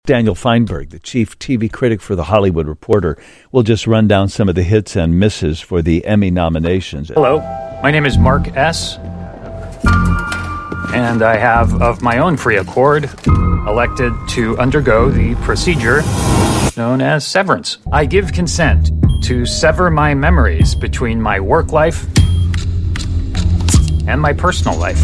Daniel Feinberg, the chief TV critic for The Hollywood Reporter, will just run down some of the hits and misses for the Emmy nominations. Hello, my name is Mark S., and I have, of my own free accord, elected to undergo the procedure known as severance. I give consent to sever my memories between my work life and my personal life.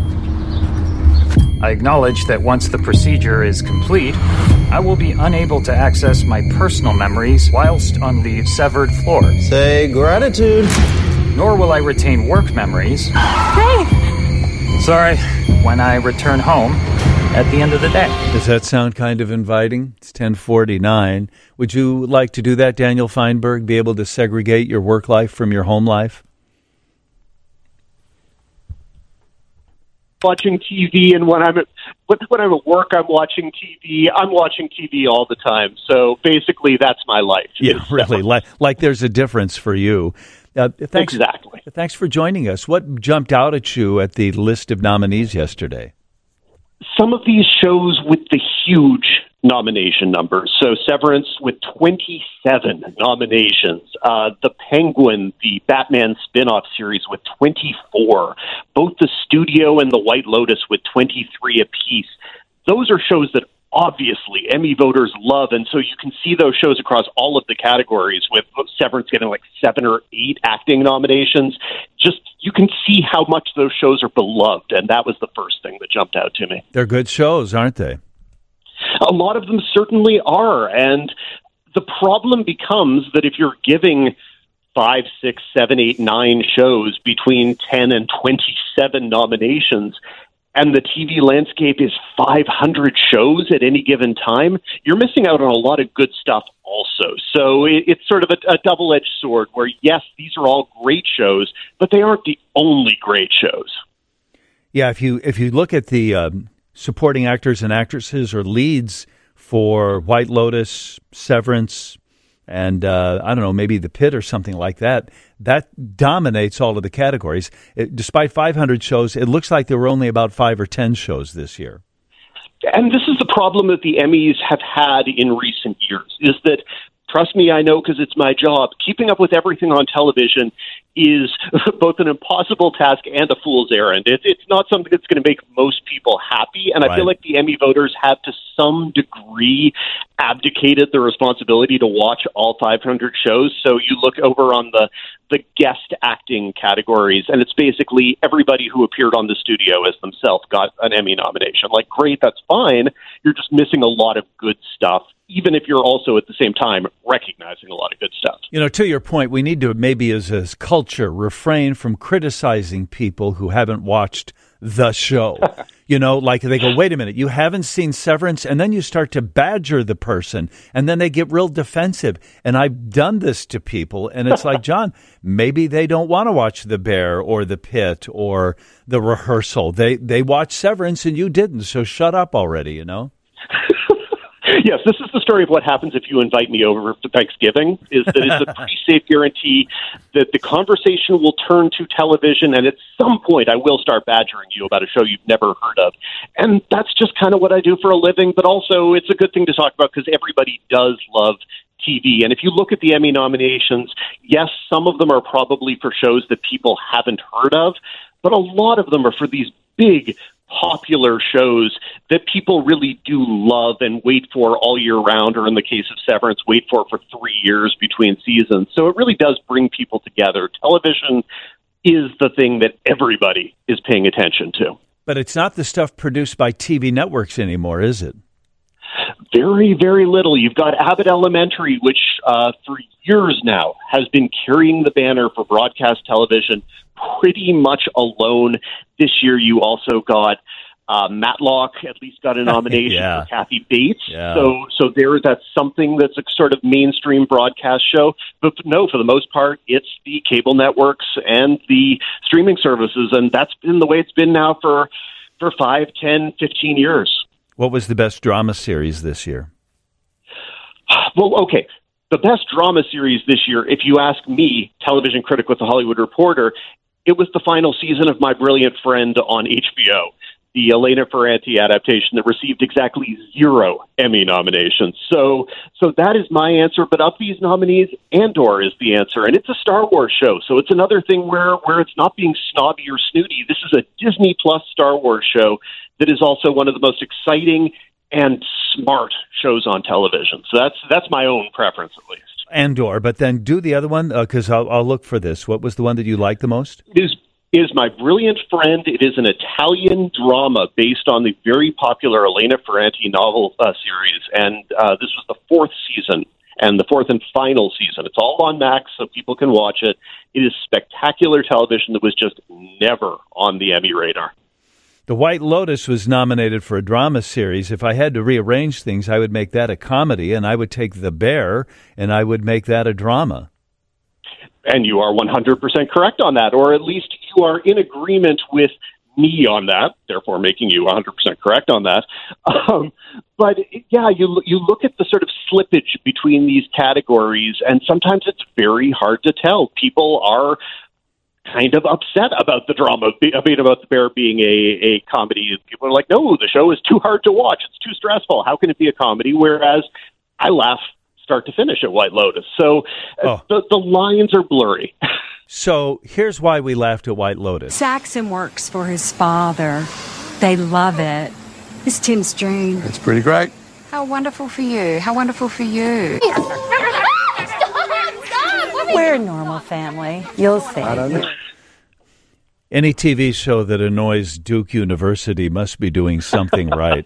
I acknowledge that once the procedure is complete, I will be unable to access my personal memories whilst on the severed floor. Say gratitude. Nor will I retain work memories. Hey! Sorry, when I return home at the end of the day. Does that sound kind of inviting? It's 10:49. Would you like to do that, Daniel Feinberg, be able to segregate your work life from your home life? Watching TV, and when I'm at work, I'm watching TV. I'm watching TV all the time. So basically, that's my life. Yeah, really. Like there's a difference for you. Thanks, exactly. Thanks for joining us. What jumped out at you at the list of nominees yesterday? Some of these shows with the huge nomination numbers. So Severance with 27 nominations. The Penguin, the Batman spin-off series with 24. Both The Studio and The White Lotus with 23 apiece. Those are shows that obviously Emmy voters love, and so you can see those shows across all of the categories, with Severance getting like 7 or 8 acting nominations. Just, you can see how much those shows are beloved, and that was the first thing that jumped out to me. They're good shows, aren't they? A lot of them certainly are, and the problem becomes that if you're giving 5, 6, 7, 8, 9 shows between 10 and 27 nominations, and the TV landscape is 500 shows at any given time, you're missing out on a lot of good stuff also. So it's sort of a double-edged sword where, yes, these are all great shows, but they aren't the only great shows. Yeah, if you look at the supporting actors and actresses or leads for White Lotus, Severance, and I don't know, maybe The Pit or something like that, that dominates all of the categories. Despite 500 shows, it looks like there were only about 5 or 10 shows this year. And this is the problem that the Emmys have had in recent years, is that, trust me, I know because it's my job, keeping up with everything on television is both an impossible task and a fool's errand. It's not something that's going to make most people happy, and I feel like the Emmy voters have to some degree abdicated the responsibility to watch all 500 shows. So you look over on the guest acting categories, and it's basically everybody who appeared on The Studio as themselves got an Emmy nomination. Like, great, that's fine. You're just missing a lot of good stuff, even if you're also at the same time recognizing a lot of good stuff. You know, to your point, we need to maybe as a culture refrain from criticizing people who haven't watched the show. You know, like they go, wait a minute, you haven't seen Severance? And then you start to badger the person, and then they get real defensive. And I've done this to people, and it's like, John, maybe they don't want to watch The Bear or The Pit or The Rehearsal. They watched Severance and you didn't, so shut up already, you know? Yes, this is the story of what happens if you invite me over for Thanksgiving, is that it's a pretty safe guarantee that the conversation will turn to television, and at some point I will start badgering you about a show you've never heard of. And that's just kind of what I do for a living, but also it's a good thing to talk about because everybody does love TV. And if you look at the Emmy nominations, yes, some of them are probably for shows that people haven't heard of, but a lot of them are for these big, popular shows that people really do love and wait for all year round, or in the case of Severance, wait for 3 years between seasons. So it really does bring people together. Television is the thing that everybody is paying attention to. But it's not the stuff produced by TV networks anymore, is it? Very, very little. You've got Abbott Elementary, which for years now has been carrying the banner for broadcast television pretty much alone. This year you also got Matlock at least got a nomination for Kathy Bates. Yeah. So that's something that's a sort of mainstream broadcast show. But no, for the most part, it's the cable networks and the streaming services, and that's been the way it's been now for 5, 10, 15 years. What was the best drama series this year? Well, okay. The best drama series this year, if you ask me, television critic with The Hollywood Reporter, it was the final season of My Brilliant Friend on HBO. the Elena Ferrante adaptation that received exactly 0 Emmy nominations. So that is my answer. But of these nominees, Andor is the answer. And it's a Star Wars show. So it's another thing where it's not being snobby or snooty. This is a Disney Plus Star Wars show that is also one of the most exciting and smart shows on television. So that's my own preference, at least. Andor, but then do the other one, because I'll look for this. What was the one that you liked the most? Is My Brilliant Friend. It is an Italian drama based on the very popular Elena Ferrante novel series, and this was the 4th season and the 4th and final season. It's all on Max, so people can watch it. It is spectacular television that was just never on the Emmy radar. The White Lotus was nominated for a drama series. If I had to rearrange things, I would make that a comedy, and I would take The Bear, and I would make that a drama. And you are 100% correct on that, or at least you are in agreement with me on that, therefore making you 100% correct on that. But yeah, you look at the sort of slippage between these categories, and sometimes it's very hard to tell. People are kind of upset about the drama, about The Bear being a comedy. People are like, no, the show is too hard to watch. It's too stressful. How can it be a comedy? Whereas I laugh start to finish at White Lotus. So the lines are blurry. So here's why we laughed at White Lotus. Saxon works for his father. They love it. It's Tim's dream. It's pretty great. How wonderful for you. How wonderful for you. We're a normal family. You'll see. I don't know. Any TV show that annoys Duke University must be doing something right.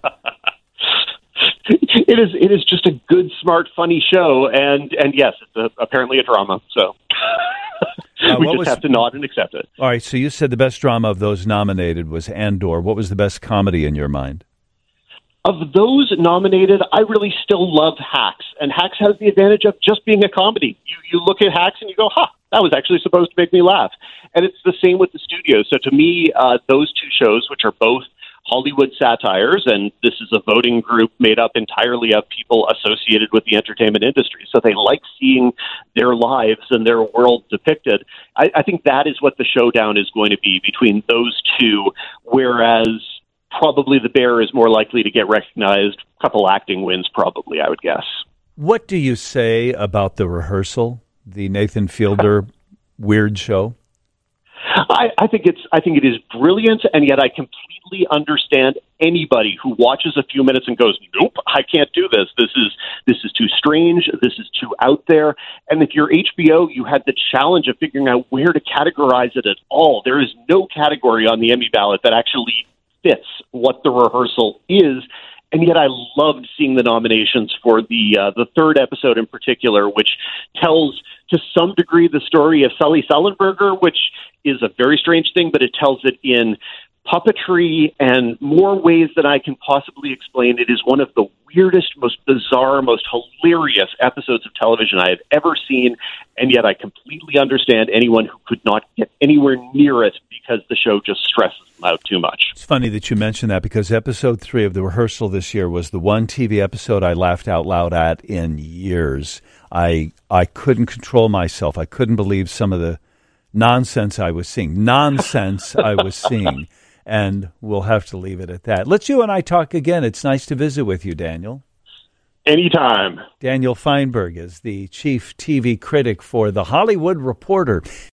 It is just a good, smart, funny show, and yes, it's apparently a drama. So we just have to nod and accept it. All right. So you said the best drama of those nominated was Andor. What was the best comedy in your mind? Of those nominated, I really still love Hacks, and Hacks has the advantage of just being a comedy. You look at Hacks and you go, that was actually supposed to make me laugh. And it's the same with The Studio. So to me, those two shows, which are both Hollywood satires, and this is a voting group made up entirely of people associated with the entertainment industry. So they like seeing their lives and their world depicted. I think that is what the showdown is going to be between those two, whereas probably The Bear is more likely to get recognized. A couple acting wins, probably, I would guess. What do you say about The Rehearsal, the Nathan Fielder weird show? I think it is brilliant, and yet I completely understand anybody who watches a few minutes and goes, "Nope, I can't do this. This is too strange. This is too out there." And if you're HBO, you had the challenge of figuring out where to categorize it at all. There is no category on the Emmy ballot that actually fits what The Rehearsal is. And yet I loved seeing the nominations for the third episode in particular, which tells to some degree the story of Sully Sullenberger, which is a very strange thing, but it tells it in puppetry and more ways than I can possibly explain. It is one of the weirdest, most bizarre, most hilarious episodes of television I have ever seen, and yet I completely understand anyone who could not get anywhere near it because the show just stresses them out too much. It's funny that you mentioned that because episode 3 of The Rehearsal this year was the one TV episode I laughed out loud at in years. I couldn't control myself. I couldn't believe some of the nonsense I was seeing. And we'll have to leave it at that. Let's you and I talk again. It's nice to visit with you, Daniel. Anytime. Daniel Feinberg is the chief TV critic for The Hollywood Reporter.